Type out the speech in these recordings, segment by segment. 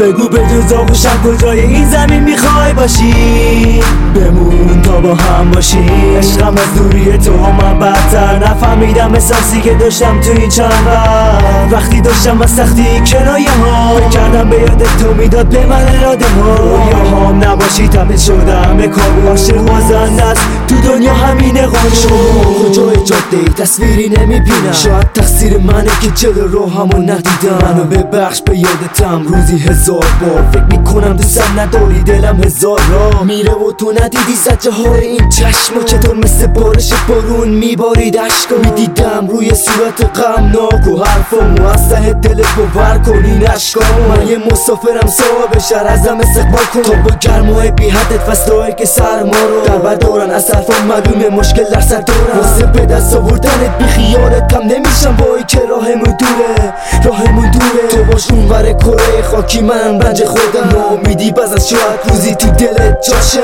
بگو به جز آغوشم کجای این زمین میخوای باشی؟ بمون تا با هم باشی. عشقم از دوری تو من بدتر نفهمیدم احساسی که داشتم تو این چند وقتی داشتم از سختی کنایه ها کردم به یاد تو میداد به من اراده ها. رویاهام نباشی تبدیل شدم به کابوس. عاشق بازنده است تو دنیا همینه قانون. شما کجای جاده ای تصویری نمیبینم. شاید تقصیر منه که جلو روحمو ندیدم. منو ببخش به یادتم روزی 1000 بار فکر میکنم دوستم نداری دلم 1000 راه میره و تو ندیدی زجه های این چشم چطور مثل بارش بارون میبارید اشکا. میدیدم روی صورت غمناک و حرفامو از ته دلت باور کنی نشکا. من یه مسافرم صاحب شهر ازم استقبال کن تا با گرمای بی حدت فصلایی که سرما رو در بر دارن. از حرفام معلومه مشکل در سر دارم واسه به دست آوردنت بی خیالتم نمیشم وای که راهمون دوره تو باش اونور کره خاکی من رنج خودم. ناامیدی باز از شاید روزی تو دلت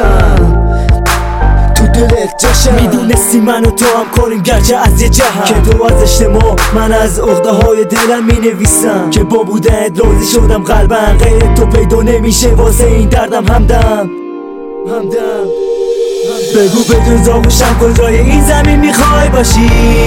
جاشم میدونستی من و تو هم کنیم گرچه از یه جهت که تو از اجتماع من از عقده های دلم می نویسم که با بودنت راضی شدم قلبا غیر تو پیدا نمیشه واسه این دردم همدم. بگو به جز آغوشم کجای این زمین میخوای باشی؟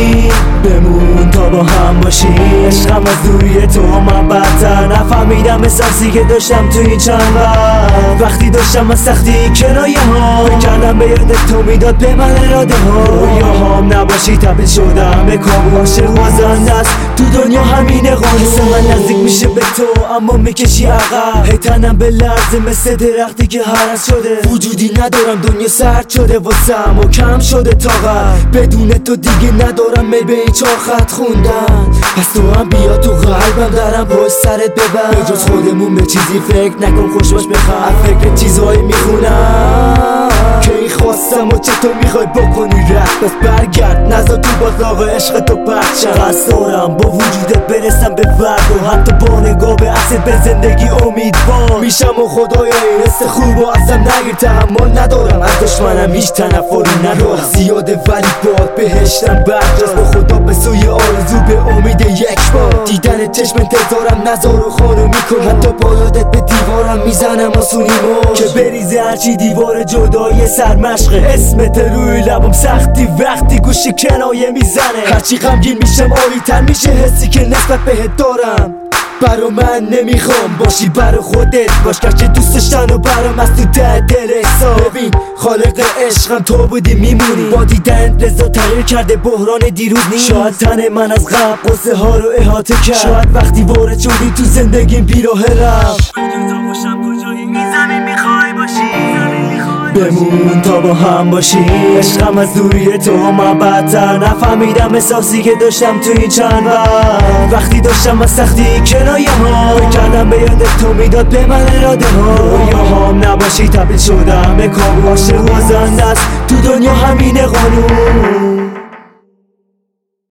بمون تا با هم باشی. عشقم از دوری تو من بدتر نفهمیدم احساسی که داشتم تو این چند وقتی داشتم از سختی کنایه ها کردم به یاد تو میداد به من اراده ها. رویاهام نباشی تبدیل شدم به کابوس. عاشق بازنده است تو دنیا همینه قانون. حس من نزدیک میشه به تو اما میکشی عقب. هی تنم به لرزه مثل درختی که هرس شده. وجودی ندارم دنیا سرد شده واسم و کم شده طاقت. بدون تو دیگه ندارم میل به این چهار خط خوندن. پس تو هم بیا تو قلبم درم پشت سرت ببر. به جز خودمون به چیزی فکر نکن خوش باش بخواه. فکر چیزهایی میخونم که این خواستم و چطور میخوای بکنی رفت. پس برگرد نذار تو بازاق عشق تو پرچم. قصد دارم با وجودت برسم به فرد و حتی با نگاه به اصل به زندگی امیدوار میشم و خدایا این حس خوب و ازم نگیر. تحمل ندارم از دشمنم هیچ تنفری ندارم. زیاده ولی باد بهشتم برجاست با خدا به سوی آرزو به امید یک بار. دیدن چشم انتظارم نزار و خانو میکن. حتی با یادت به دیوارم میزنم آسونی ماش که بریزه هرچی دیوار جدای سرمشقه. اسمت روی لبم سختی وقتی گوش کنایه میزنه. هرچی غمگین میشم عالی تر میشه حسی که نسبت بهت دارم. برا من نمیخوام باشی برا خودت باش گرچه دوست داشتن و برام از تو ته دل احساس. ببین خالق عشقم تو بودی میمونی. با دیدن رضا تغییر کرده بحران دیروز نیست. شاید تن من از غم قصه ها رو احاطه کرد. شاید وقتی وارد شدی تو زندگیم بیراه رفت. کجای این زمین میخوای باشی؟ بمون تا با هم باشی. عشقم از دوری تو من بدتر نفهمیدم احساسی که داشتم تو این چند وقتی داشتم از سختی کنایه ها کردم به یاد تو میداد به من اراده ها. رویاهام نباشی تبدیل شدم به کابوس. عاشق بازنده است تو دنیا همینه قانون.